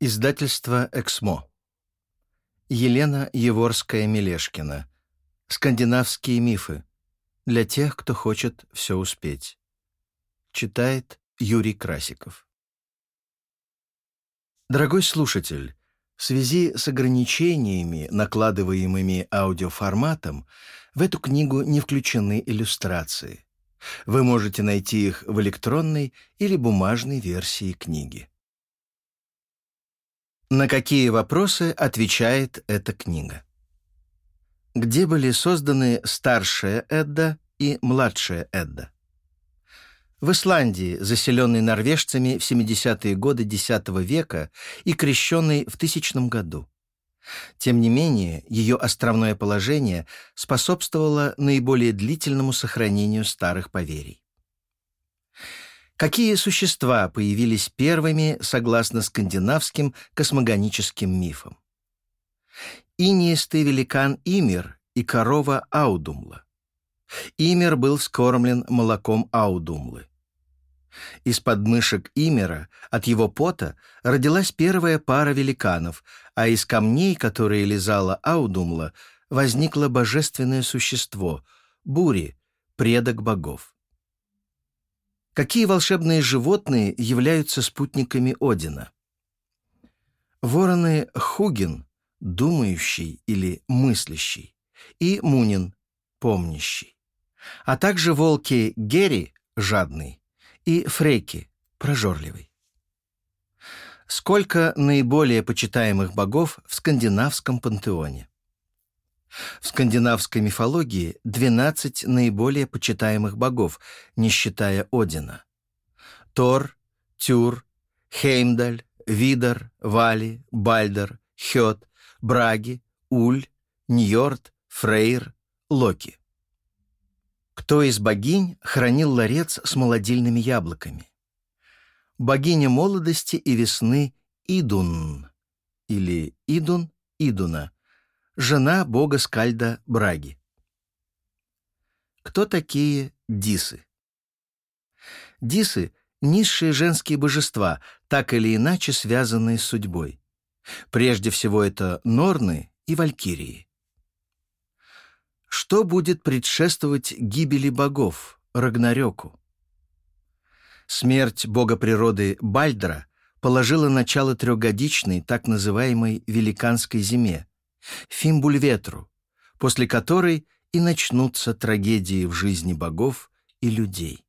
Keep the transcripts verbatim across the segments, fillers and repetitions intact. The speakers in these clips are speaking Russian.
Издательство «Эксмо». Елена Еворская-Мелешкина. «Скандинавские мифы. Для тех, кто хочет все успеть». Читает Юрий Красиков. Дорогой слушатель, в связи с ограничениями, накладываемыми аудиоформатом, в эту книгу не включены иллюстрации. Вы можете найти их в электронной или бумажной версии книги. На какие вопросы отвечает эта книга? Где были созданы старшая Эдда и младшая Эдда? В Исландии, заселенной норвежцами в семидесятые годы X века и крещенной в тысячном году. Тем не менее, ее островное положение способствовало наиболее длительному сохранению старых поверий. Какие существа появились первыми согласно скандинавским космогоническим мифам? Инеистый великан Ymir и корова Аудумла. Ymir был вскормлен молоком Аудумлы. Из подмышек Ymira от его пота родилась первая пара великанов, а из камней, которые лизала Аудумла, возникло божественное существо — Бури, предок богов. Какие волшебные животные являются спутниками Одина? Вороны Хугин, думающий или мыслящий, и Мунин, помнящий, а также волки Гери, жадный, и Фрейки, прожорливый. Сколько наиболее почитаемых богов в скандинавском пантеоне? В скандинавской мифологии двенадцать наиболее почитаемых богов, не считая Одина. Тор, Тюр, Хеймдаль, Видар, Вали, Бальдер, Хёд, Браги, Уль, Ньорд, Фрейр, Локи. Кто из богинь хранил ларец с молодильными яблоками? Богиня молодости и весны Идун, или Идун, Идуна, жена бога Скальда Браги. Кто такие дисы? Дисы — низшие женские божества, так или иначе связанные с судьбой. Прежде всего это норны и валькирии. Что будет предшествовать гибели богов, Рагнарёку? Смерть бога природы Бальдра положила начало трехгодичной так называемой великанской зиме, Фимбульветру, после которой и начнутся трагедии в жизни богов и людей.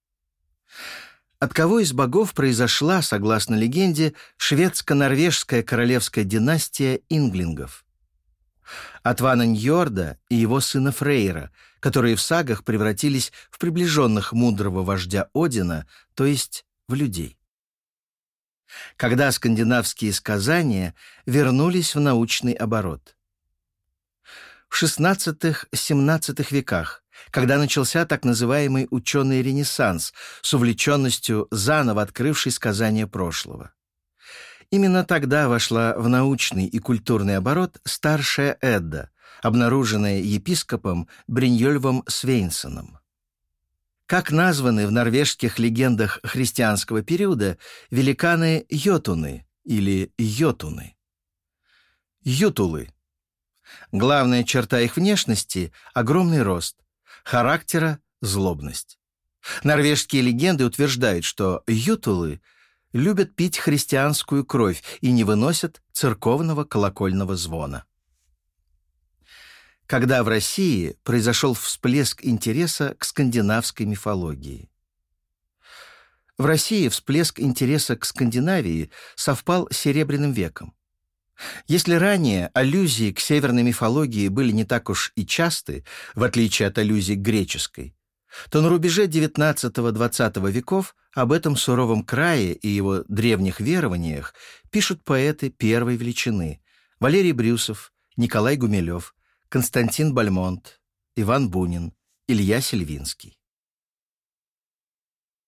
От кого из богов произошла, согласно легенде, шведско-норвежская королевская династия инглингов? От Вана Ньорда и его сына Фрейра, которые в сагах превратились в приближенных мудрого вождя Одина, то есть в людей. Когда скандинавские сказания вернулись в научный оборот. В шестнадцатом-семнадцатом веках, когда начался так называемый ученый ренессанс с увлеченностью заново открывшей сказания прошлого. Именно тогда вошла в научный и культурный оборот старшая Эдда, обнаруженная епископом Бриньольвом Свейнсоном. Как названы в норвежских легендах христианского периода великаны Йотуны или Йотуны? Ютулы. Главная черта их внешности – огромный рост, характера – злобность. Норвежские легенды утверждают, что ютулы любят пить христианскую кровь и не выносят церковного колокольного звона. Когда в России произошел всплеск интереса к скандинавской мифологии? В России всплеск интереса к Скандинавии совпал с Серебряным веком. Если ранее аллюзии к северной мифологии были не так уж и часты, в отличие от аллюзий к греческой, то на рубеже девятнадцатого-двадцатого веков об этом суровом крае и его древних верованиях пишут поэты первой величины – Валерий Брюсов, Николай Гумилев, Константин Бальмонт, Иван Бунин, Илья Сельвинский.